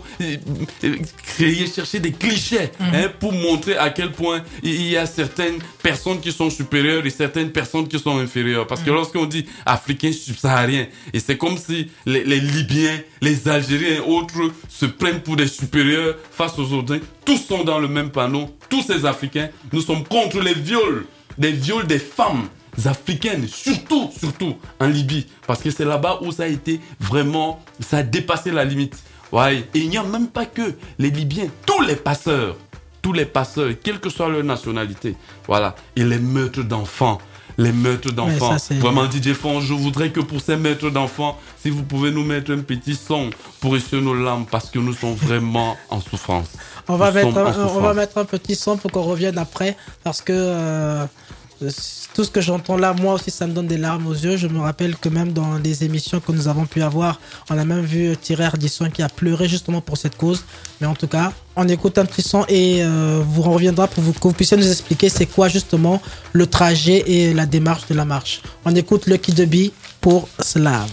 chercher des clichés pour montrer à quel point il y a certaines personnes qui sont supérieures et certaines personnes qui sont inférieures. Parce que lorsqu'on dit africain subsaharien, et c'est comme si les Libyens, les Algériens et autres se prennent pour des supérieurs face aux autres. Tous sont dans le même panneau, tous ces Africains. Nous sommes contre les viols des femmes africaines, surtout en Libye, parce que c'est là-bas où ça a été vraiment, ça a dépassé la limite. Ouais. Et il n'y a même pas que les Libyens, tous les passeurs, quelle que soit leur nationalité, voilà, et les meurtres d'enfants. Ouais, vraiment, DJ Fon, je voudrais que pour ces meurtres d'enfants, si vous pouvez nous mettre un petit son pour essuyer nos larmes, parce que nous sommes vraiment en souffrance. On va mettre un petit son pour qu'on revienne après, parce que tout ce que j'entends là, moi aussi, ça me donne des larmes aux yeux. Je me rappelle que même dans les émissions que nous avons pu avoir, on a même vu Thierry Ardisson qui a pleuré justement pour cette cause. Mais en tout cas, on écoute un petit son et vous reviendra pour que vous puissiez nous expliquer c'est quoi justement le trajet et la démarche de la marche. On écoute Lucky Dubie pour Slave.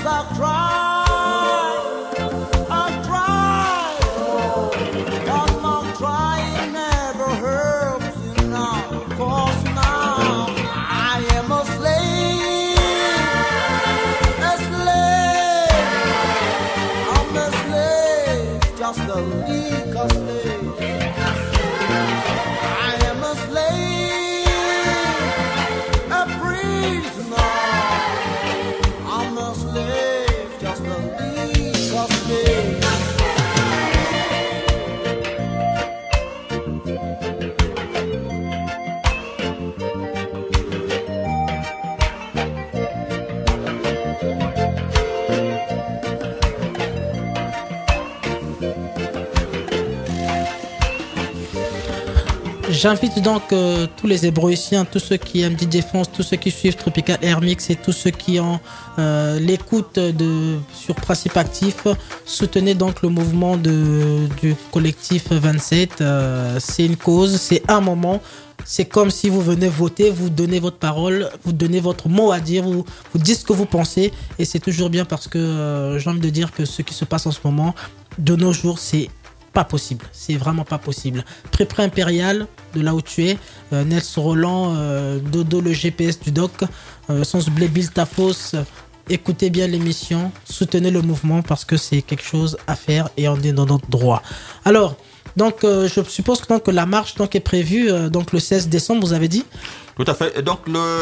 J'invite donc tous les Hébroïciens, tous ceux qui aiment DJ France, tous ceux qui suivent Tropical Air Mix et tous ceux qui ont l'écoute sur Principe Actif, soutenez donc le mouvement du collectif 27. C'est une cause, c'est un moment. C'est comme si vous venez voter, vous donnez votre parole, vous donnez votre mot à dire, vous dites ce que vous pensez. Et c'est toujours bien parce que j'ai envie de dire que ce qui se passe en ce moment, de nos jours, c'est pas possible, c'est vraiment pas possible. Pré Impérial, de là où tu es, Nels Roland, Dodo le GPS du doc, Sans Blé Bill Tafos, écoutez bien l'émission, soutenez le mouvement parce que c'est quelque chose à faire et on est dans notre droit. Alors, donc je suppose que donc, la marche donc, est prévue donc, le 16 décembre, vous avez dit ? Tout à fait. Donc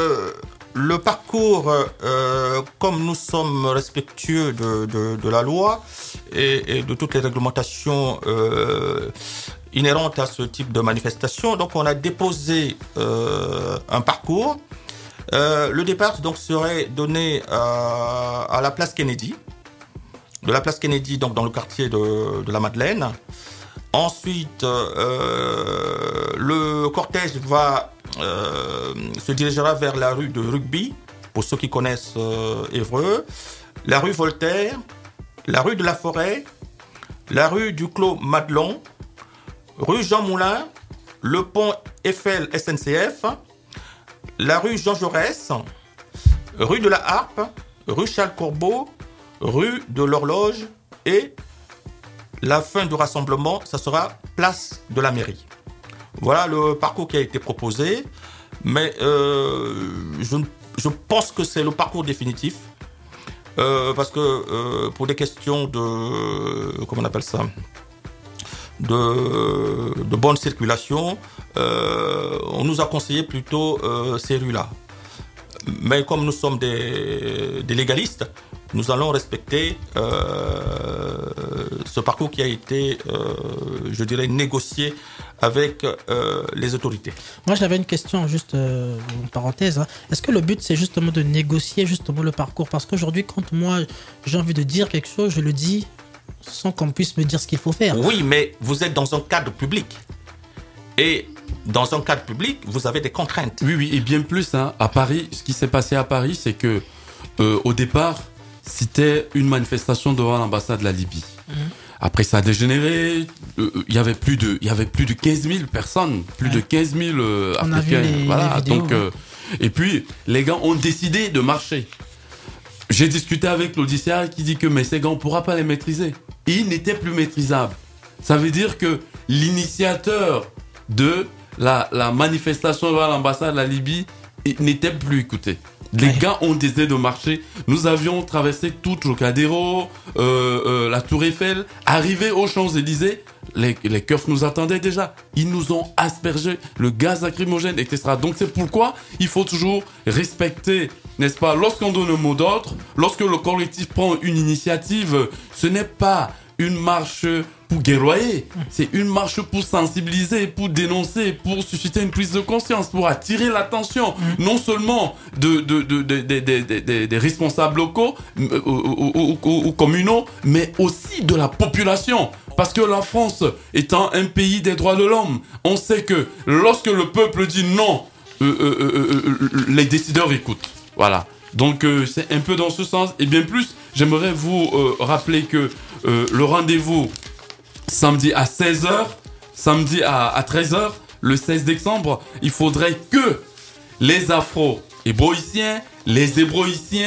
le parcours, comme nous sommes respectueux de la loi et de toutes les réglementations inhérentes à ce type de manifestation, donc on a déposé un parcours. Le départ donc serait donné à la place Kennedy, de la place Kennedy donc dans le quartier de la Madeleine. Ensuite, le cortège se dirigera vers la rue de Rugby, pour ceux qui connaissent Évreux, la rue Voltaire, la rue de la Forêt, la rue du Clos Madelon, rue Jean Moulin, le pont Eiffel SNCF, la rue Jean Jaurès, rue de la Harpe, rue Charles Corbeau, rue de l'Horloge et la fin du rassemblement, ça sera place de la mairie. Voilà le parcours qui a été proposé, mais je pense que c'est le parcours définitif, parce que pour des questions de, comment on appelle ça, de bonne circulation, on nous a conseillé plutôt ces rues-là. Mais comme nous sommes des légalistes, nous allons respecter ce parcours qui a été, je dirais, négocié avec les autorités. Moi, j'avais une question, juste en parenthèse. Hein. Est-ce que le but, c'est justement de négocier justement le parcours ? Parce qu'aujourd'hui, quand moi, j'ai envie de dire quelque chose, je le dis sans qu'on puisse me dire ce qu'il faut faire. Oui, mais vous êtes dans un cadre public. Et dans un cadre public, vous avez des contraintes. Oui, et bien plus, hein, à Paris, ce qui s'est passé à Paris, c'est que au départ, c'était une manifestation devant l'ambassade de la Libye. Après, ça a dégénéré. Il y avait plus de 15 000 personnes, plus de 15 000 Africains. Les vidéos, donc, et puis, les gars ont décidé de marcher. J'ai discuté avec l'Odyssea qui dit que mais ces gars, on ne pourra pas les maîtriser. Et ils n'étaient plus maîtrisables. Ça veut dire que l'initiateur de la manifestation devant l'ambassade de la Libye n'était plus écouté. Les gars ont décidé de marcher. Nous avions traversé tout Trocadéro, la Tour Eiffel, arrivé aux Champs-Élysées. Les keufs nous attendaient déjà. Ils nous ont aspergé le gaz lacrymogène, etc. Donc c'est pourquoi il faut toujours respecter, n'est-ce pas, lorsqu'on donne un mot d'ordre, lorsque le collectif prend une initiative, ce n'est pas une marche pour guerroyer, c'est une marche pour sensibiliser, pour dénoncer, pour susciter une prise de conscience, pour attirer l'attention, non seulement des responsables locaux ou communaux, mais aussi de la population. Parce que la France étant un pays des droits de l'homme, on sait que lorsque le peuple dit non, les décideurs écoutent. Voilà. Donc c'est un peu dans ce sens. Et bien plus, j'aimerais vous rappeler que le rendez-vous samedi à 16h, samedi à 13h, le 16 décembre, il faudrait que les Afro-Hébroïciens, les Hébroïciens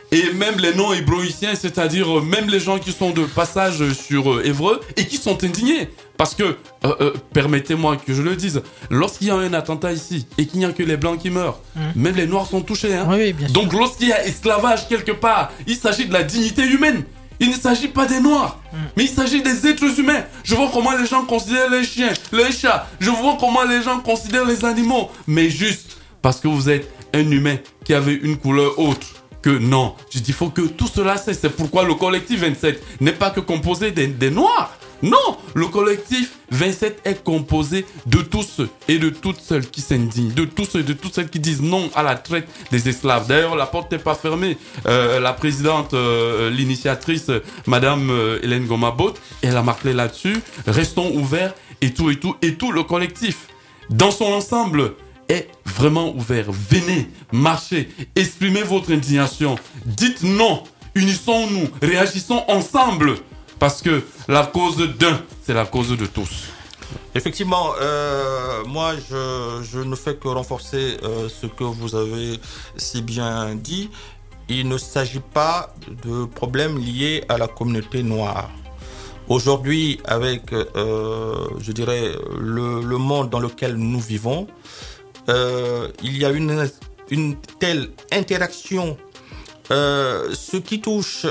et même les non-hébroïciens, c'est-à-dire même les gens qui sont de passage sur Évreux et qui sont indignés. Parce que, permettez-moi que je le dise, lorsqu'il y a un attentat ici et qu'il n'y a que les Blancs qui meurent, même les Noirs sont touchés. Hein. Oui, bien sûr. Donc lorsqu'il y a esclavage quelque part, il s'agit de la dignité humaine. Il ne s'agit pas des Noirs, mais il s'agit des êtres humains. Je vois comment les gens considèrent les chiens, les chats. Je vois comment les gens considèrent les animaux. Mais juste parce que vous êtes un humain qui avait une couleur autre. Que non, je dis il faut que tout cela cesse. C'est pourquoi le collectif 27 n'est pas que composé des Noirs. Non, le collectif 27 est composé de tous ceux et de toutes celles qui s'indignent, de tous ceux et de toutes celles qui disent non à la traite des esclaves. D'ailleurs, la porte n'est pas fermée. La présidente, l'initiatrice, Madame Hélène Gomabot, elle a marqué là-dessus. Restons ouverts et tout le collectif dans son ensemble est vraiment ouvert. Venez, marchez, exprimez votre indignation. Dites non, unissons-nous, réagissons ensemble. Parce que la cause d'un, c'est la cause de tous. Effectivement, moi je ne fais que renforcer ce que vous avez si bien dit. Il ne s'agit pas de problèmes liés à la communauté noire. Aujourd'hui, avec, je dirais, le monde dans lequel nous vivons, il y a une telle interaction. Ce qui touche,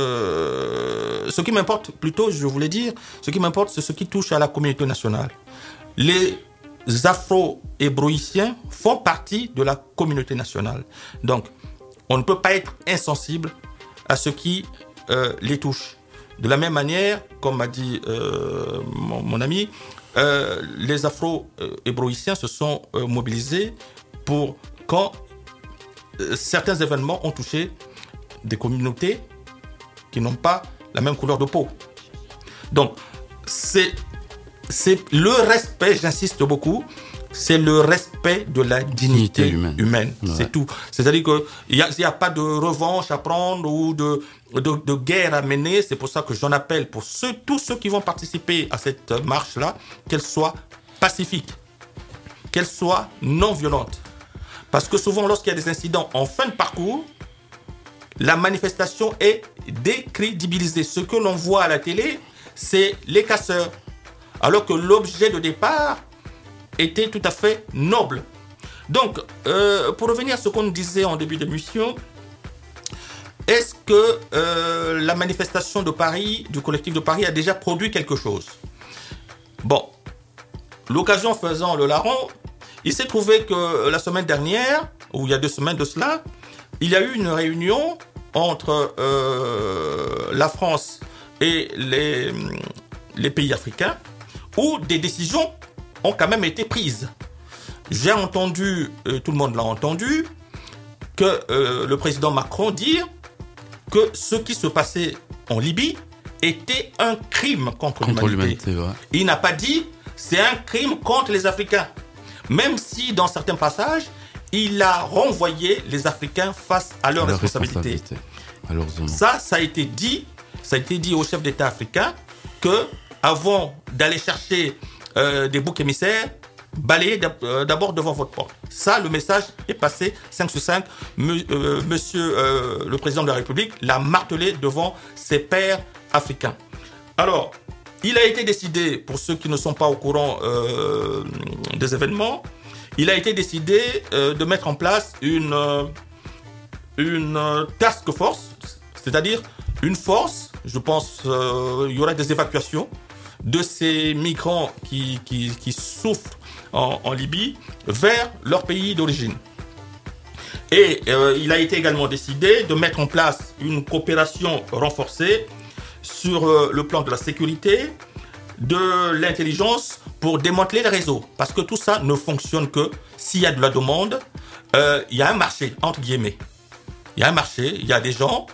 ce qui m'importe plutôt, je voulais dire, ce qui m'importe, c'est ce qui touche à la communauté nationale. Les Afro-hébroïciens font partie de la communauté nationale. Donc, on ne peut pas être insensible à ce qui les touche. De la même manière, comme m'a dit mon ami, les Afro-hébroïciens se sont mobilisés pour quand certains événements ont touché des communautés qui n'ont pas la même couleur de peau. Donc, c'est le respect, j'insiste beaucoup, c'est le respect de la dignité humaine. Ouais. C'est tout. C'est-à-dire qu'il n'y a pas de revanche à prendre ou de guerre à mener. C'est pour ça que j'en appelle pour tous ceux qui vont participer à cette marche-là, qu'elle soit pacifique, qu'elle soit non violente. Parce que souvent, lorsqu'il y a des incidents en fin de parcours, la manifestation est décrédibilisée. Ce que l'on voit à la télé, c'est les casseurs. Alors que l'objet de départ était tout à fait noble. Donc, pour revenir à ce qu'on disait en début d'émission, est-ce que la manifestation de Paris, du collectif de Paris, a déjà produit quelque chose? Bon, l'occasion faisant le larron, il s'est trouvé que la semaine dernière, ou il y a 2 semaines de cela, il y a eu une réunion entre la France et les pays africains où des décisions ont quand même été prises. J'ai entendu, tout le monde l'a entendu, que le président Macron dire que ce qui se passait en Libye était un crime contre l'humanité. Ouais. Il n'a pas dit c'est un crime contre les Africains. Même si dans certains passages, il a renvoyé les Africains face à leurs responsabilités. Ça a été dit aux chefs d'État africains que, avant d'aller chercher des boucs émissaires, balayez d'abord devant votre porte. Ça, le message est passé 5 sur 5. Monsieur le président de la République l'a martelé devant ses pairs africains. Alors, il a été décidé, pour ceux qui ne sont pas au courant des événements, il a été décidé de mettre en place une task force, c'est-à-dire une force, je pense il y aurait des évacuations de ces migrants qui souffrent en Libye vers leur pays d'origine. Et il a été également décidé de mettre en place une coopération renforcée sur le plan de la sécurité, de l'intelligence pour démanteler les réseaux. Parce que tout ça ne fonctionne que s'il y a de la demande, il y a un marché, entre guillemets. Il y a un marché, il y a des gens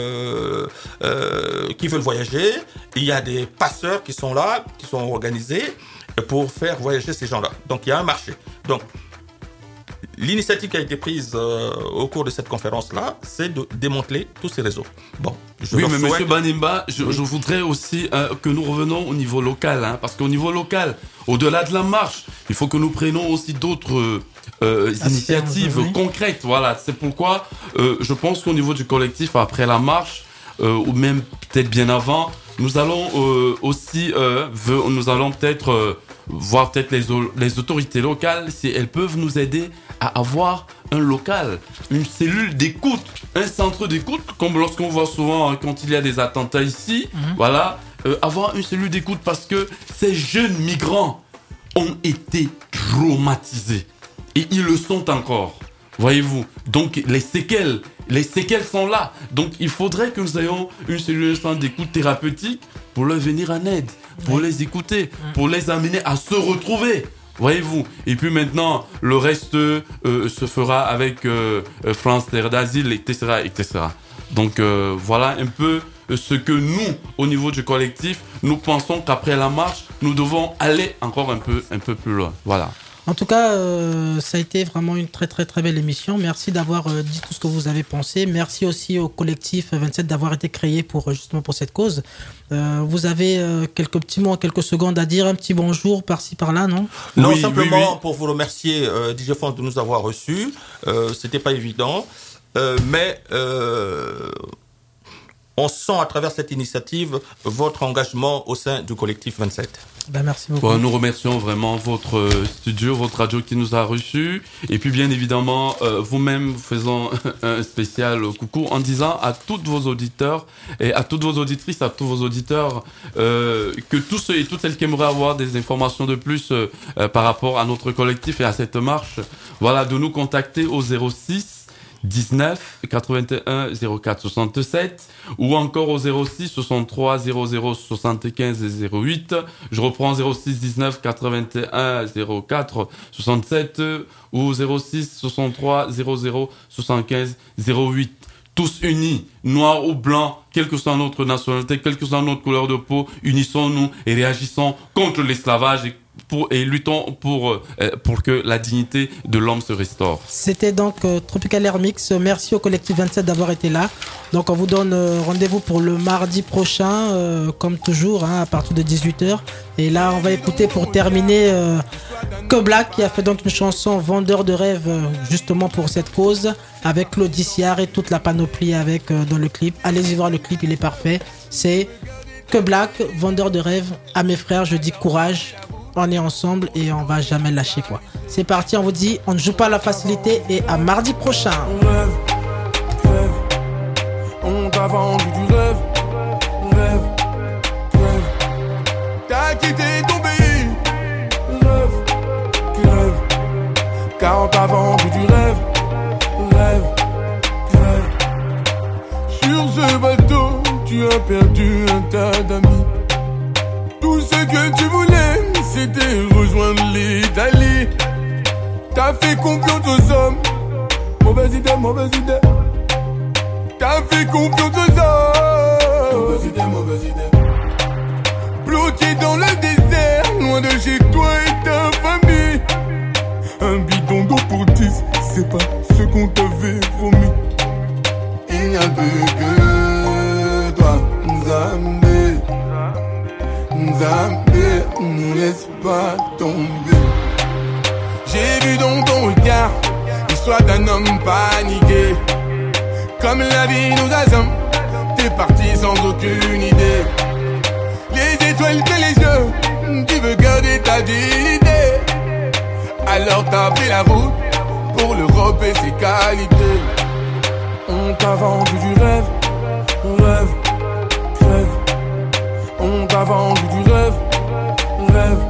qui veulent voyager, il y a des passeurs qui sont là, qui sont organisés pour faire voyager ces gens-là. Donc il y a un marché. Donc l'initiative qui a été prise au cours de cette conférence-là, c'est de démanteler tous ces réseaux. Bon, oui, mais M. Banimba, je voudrais aussi que nous revenons au niveau local, hein, parce qu'au niveau local, au-delà de la marche, il faut que nous prenions aussi d'autres initiatives concrètes. Voilà, c'est pourquoi je pense qu'au niveau du collectif, après la marche, ou même peut-être bien avant, nous allons aussi, nous allons peut-être voir peut-être les autorités locales si elles peuvent nous aider à avoir un local, une cellule d'écoute, un centre d'écoute, comme lorsqu'on voit souvent quand il y a des attentats ici, voilà, avoir une cellule d'écoute parce que ces jeunes migrants ont été traumatisés et ils le sont encore, voyez-vous. Donc les séquelles sont là. Donc il faudrait que nous ayons une cellule, un centre d'écoute thérapeutique pour leur venir en aide, pour les écouter, pour les amener à se retrouver. Voyez-vous. Et puis maintenant, le reste se fera avec France Terre d'Asile, etc., etc. Donc voilà un peu ce que nous, au niveau du collectif, nous pensons qu'après la marche, nous devons aller encore un peu plus loin. Voilà. En tout cas, ça a été vraiment une très très très belle émission. Merci d'avoir dit tout ce que vous avez pensé. Merci aussi au collectif 27 d'avoir été créé justement pour cette cause. Vous avez quelques petits mots, quelques secondes à dire, un petit bonjour par-ci par-là, non ? Non, oui, simplement pour vous remercier DJ France de nous avoir reçus. C'était pas évident, mais on sent à travers cette initiative votre engagement au sein du collectif 27. Ben, merci beaucoup. Bon, nous remercions vraiment votre studio, votre radio qui nous a reçus. Et puis bien évidemment, vous-même, vous faisons un spécial coucou en disant à tous vos auditeurs et à toutes vos auditrices, à tous vos auditeurs, que tous ceux et toutes celles qui aimeraient avoir des informations de plus par rapport à notre collectif et à cette marche, voilà, de nous contacter au 06 19 81 04 67 ou encore au 06 63 00 75 08. Je reprends 06 19 81 04 67 ou 06 63 00 75 08. Tous unis, noirs ou blancs, quelle que soit notre nationalité, quelle que soit notre couleur de peau, unissons-nous et réagissons contre l'esclavage et luttons pour que la dignité de l'homme se restaure. C'était donc Tropical Air Mix. Merci au collectif 27 d'avoir été là. Donc on vous donne rendez-vous pour le mardi prochain, comme toujours, à partir de 18h. Et là, on va écouter pour terminer Que Black, qui a fait donc une chanson Vendeur de rêves, justement pour cette cause, avec Claude Dissiard et toute la panoplie avec dans le clip. Allez-y voir le clip, il est parfait. C'est Que Black, Vendeur de rêves. À mes frères, je dis courage. On est ensemble et on va jamais lâcher, quoi. C'est parti, on vous dit, on ne joue pas à la facilité et à mardi prochain. Rêve, rêve, on t'a vendu du rêve, rêve, rêve. T'as quitté ton pays, rêve, rêve. Car on t'a vendu du rêve, rêve, rêve. Sur ce bateau, tu as perdu un tas d'amis. Tout ce que tu voulais, c'était rejoindre l'Italie. T'as fait confiance aux hommes. Mauvaise idée, mauvaise idée. T'as fait confiance aux hommes. Mauvaise idée, mauvaise idée. Bloqué dans le désert, loin de chez toi et ta famille. Un bidon d'eau pour 10, c'est pas ce qu'on t'avait promis. Il n'y a plus que toi, Nzambe. Nzambe, ne laisse pas tomber. J'ai vu dans ton regard l'histoire d'un homme paniqué. Comme la vie nous assomme, t'es parti sans aucune idée. Les étoiles que les yeux, tu veux garder ta dignité. Alors t'as pris la route pour l'Europe et ses qualités. On t'a vendu du rêve, rêve, rêve. On t'a vendu du rêve, rêve,